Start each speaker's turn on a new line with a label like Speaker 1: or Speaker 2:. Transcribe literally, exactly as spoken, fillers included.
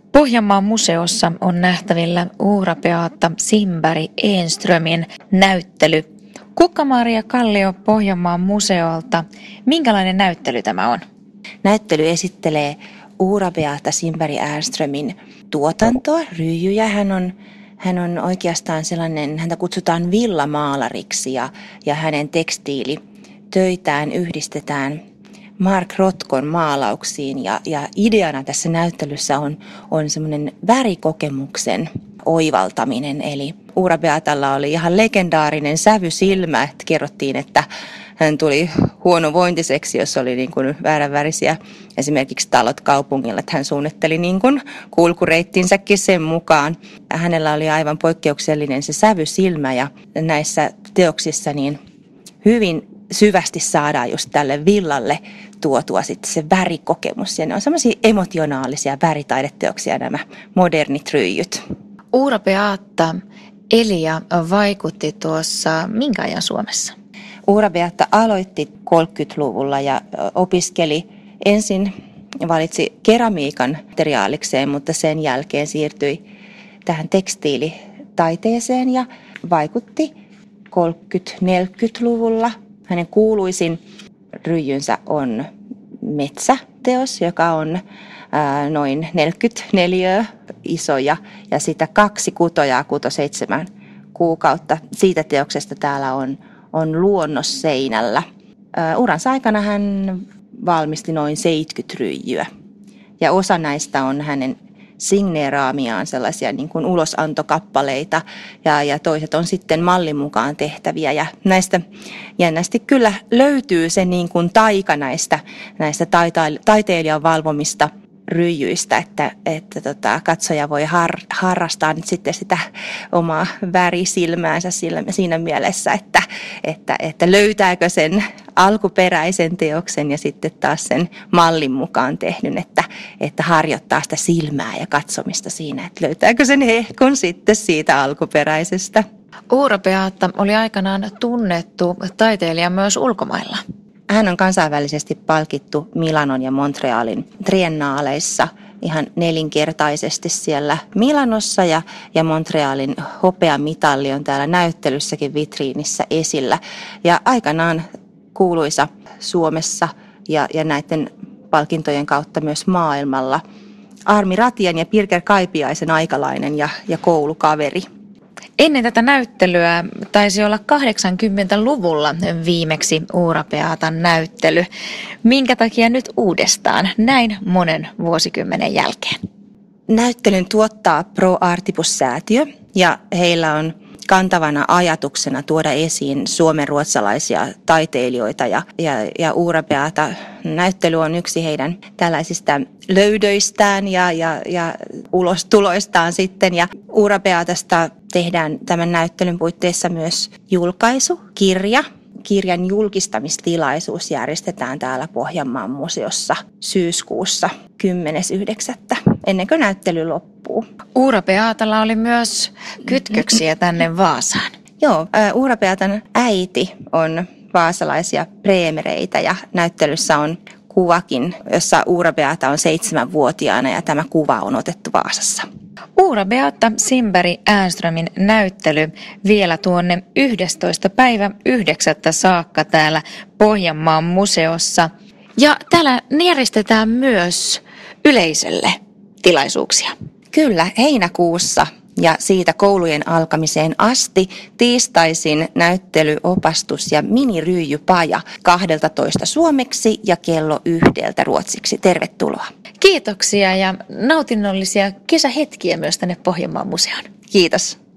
Speaker 1: Pohjanmaan museossa on nähtävillä Uura Beata Simberg Enströmin näyttely. Kukka-Maria Kallio Pohjanmaan museolta. Minkälainen näyttely tämä on?
Speaker 2: Näyttely esittelee Uura Beata Simberg Enströmin tuotantoa, ryijyjä. Hän on, hän on oikeastaan sellainen, häntä kutsutaan villamaalariksi ja, ja hänen tekstiilitöitään yhdistetään Mark Rothkon maalauksiin ja, ja ideana tässä näyttelyssä on, on semmoinen värikokemuksen oivaltaminen. Eli Uura Beatalla oli ihan legendaarinen sävysilmä, että kerrottiin, että hän tuli huonovointiseksi, jos oli niin kuin vääränvärisiä esimerkiksi talot kaupungilla, että hän suunnitteli niin kuin kulkureittinsäkin sen mukaan. Hänellä oli aivan poikkeuksellinen se sävysilmä ja näissä teoksissa niin hyvin syvästi saadaan just tälle villalle tuotua sitten se värikokemus. Ja ne on semmoisia emotionaalisia väritaideteoksia nämä modernit ryijyt.
Speaker 1: Uura Beata eli ja vaikutti tuossa minkä ajan Suomessa?
Speaker 2: Uura Beata aloitti kolmekymmentäluvulla ja opiskeli ensin, valitsi keramiikan materiaalikseen, mutta sen jälkeen siirtyi tähän tekstiilitaiteeseen ja vaikutti kolmekymmentä-neljäkymmentäluvulla. Hänen kuuluisin ryijynsä on metsäteos, joka on ää, noin neljäkymmentäneljä isoja ja sitä kaksi kutojaa kuto seitsemän kuukautta. Siitä teoksesta täällä on, on luonnosseinällä. Ää, uransa aikana hän valmisti noin seitsemänkymmentä ryijyä ja osa näistä on hänen signeeraamiaan sellaisia niin kuin ulosantokappaleita ja, ja toiset on sitten mallin mukaan tehtäviä ja näistä jännästi kyllä löytyy se niin kuin taika näistä, näistä taita- taiteilijan valvomista ryijyistä, että, että tota, katsoja voi har, harrastaa nyt sitten sitä omaa värisilmäänsä sillä, siinä mielessä, että, että, että löytääkö sen alkuperäisen teoksen ja sitten taas sen mallin mukaan tehdyn, että, että harjoittaa sitä silmää ja katsomista siinä, että löytääkö sen hehkon sitten siitä alkuperäisestä.
Speaker 1: Uura Beata oli aikanaan tunnettu taiteilija myös ulkomailla.
Speaker 2: Hän on kansainvälisesti palkittu Milanon ja Montrealin triennaaleissa ihan nelinkertaisesti siellä Milanossa ja, ja Montrealin hopeamitalli on täällä näyttelyssäkin vitriinissä esillä. Ja aikanaan kuuluisa Suomessa ja, ja näiden palkintojen kautta myös maailmalla Armi Ratian ja Birger Kaipiaisen aikalainen ja, ja koulukaveri.
Speaker 1: Ennen tätä näyttelyä taisi olla kahdeksankymmentäluvulla viimeksi Uura Beatan näyttely. Minkä takia nyt uudestaan näin monen vuosikymmenen jälkeen?
Speaker 2: Näyttelyn tuottaa Pro Artibus-säätiö ja heillä on kantavana ajatuksena tuoda esiin suomenruotsalaisia taiteilijoita ja, ja, ja Uura Beata näyttely on yksi heidän tällaisista löydöistään ja, ja, ja ulostuloistaan sitten. Ja Uura Beatasta tehdään tämän näyttelyn puitteissa myös julkaisu, kirja. Kirjan julkistamistilaisuus järjestetään täällä Pohjanmaan museossa syyskuussa kymmenes yhdeksättä ennen kuin näyttely loppuu.
Speaker 1: Uura Beatalla oli myös kytköksiä tänne Vaasaan.
Speaker 2: Joo, Uura Beatan äiti on vaasalaisia preemereitä ja näyttelyssä on kuvakin, jossa Uura Beata on seitsemänvuotiaana ja tämä kuva on otettu Vaasassa.
Speaker 1: Uura Beata Simberg Enströmin näyttely vielä tuonne yhdestoista päivä yhdeksättä saakka täällä Pohjanmaan museossa. Ja täällä järjestetään myös yleisölle tilaisuuksia.
Speaker 2: Kyllä, heinäkuussa ja siitä koulujen alkamiseen asti tiistaisin näyttely, opastus ja miniryijypaja kahdeltatoista suomeksi ja kello yhdeltä ruotsiksi. Tervetuloa.
Speaker 1: Kiitoksia ja nautinnollisia kesähetkiä myös tänne Pohjanmaan museoon.
Speaker 2: Kiitos.